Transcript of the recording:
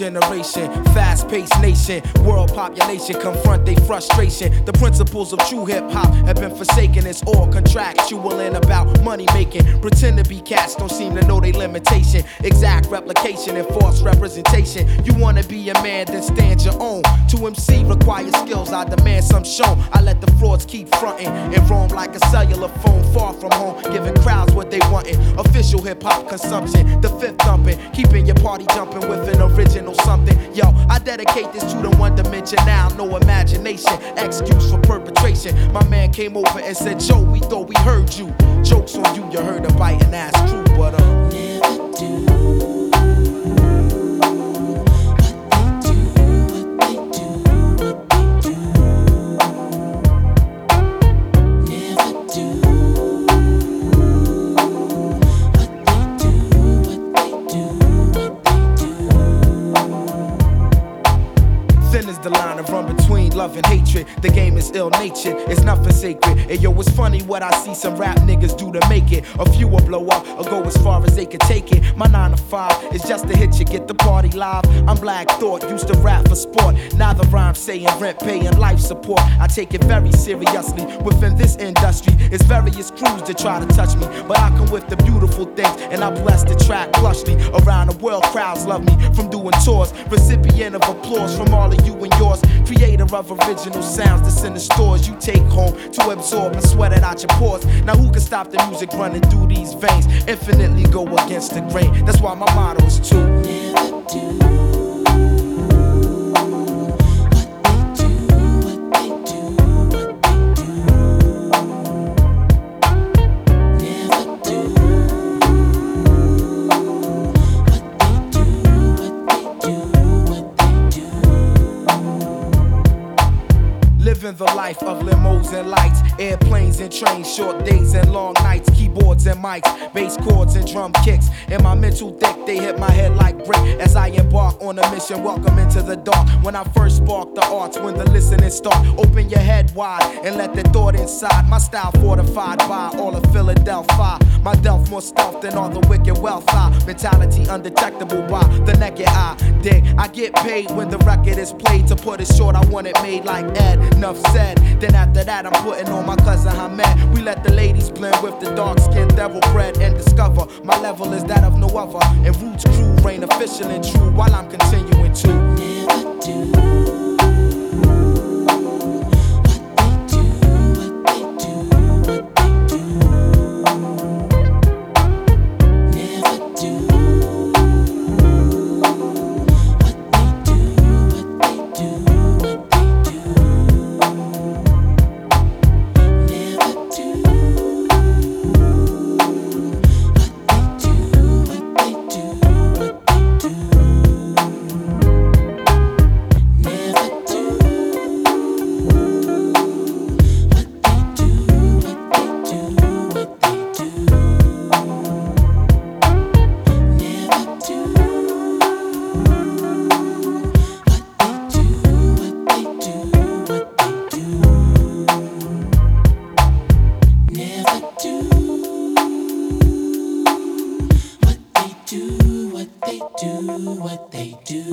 generation, fast-paced nation, world population confront their frustration. The principles of true hip-hop have been forsaken. It's all contractual and about money making. Pretend to be cats, don't seem to know their limitation. Exact replication and false representation. You wanna be a man, then stand your own. To MC requires skills, I demand some shown. I let the frauds keep fronting and roam like a cellular phone far from home, giving crowds what they wantin'. Official hip-hop consumption, the fifth thumping, keeping your party jumping with an original something. Yo, I dedicate this to the one dimension now, no imagination, excuse for perpetration. My man came over and said, Joe, we thought we heard you. Jokes on you, you heard a biting ass true, but never do. The line of run between love and hatred. The game is ill-natured, it's nothing sacred. And yo, it's funny what I see some rap niggas do to make it. A few will blow up or go as far as they can take it. My 9 to 5 is just to hit you, get the party live. I'm Black Thought, used to rap for sport. Now the rhyme saying rent, paying life support. I take it very seriously. Within this industry, it's various crews that try to touch me, but I come with the beautiful things, and I bless the track plushly. Around the world, crowds love me from doing tours. Recipient of applause from all of you and yours. Creator of original sounds that's in the stores you take home to absorb and sweat it out your pores. Now who can stop the music running through these veins? Infinitely go against the grain. That's why my motto is to never do. Living the life of limos and lights, airplanes and trains, short days and long nights, keyboards and mics, bass chords and drum kicks. In my mental thick, they hit my head like brick as I embark on a mission. Welcome into the dark. When I first spark the arts, when the listening start, open your head wide and let the thought inside. My style fortified by all of Philadelphia. My delf more stealth than all the wicked wealth. Mentality undetectable by the naked eye. Dig, I get paid when the record is played. To put it short, I want it made like Ed. Enough said. Then after that, I'm putting on my cousin Hamed. We let the ladies blend with the dark-skinned devil bread and discover my level is that of no other. And Roots crew reign official and true while I'm continuing to never do. What they do.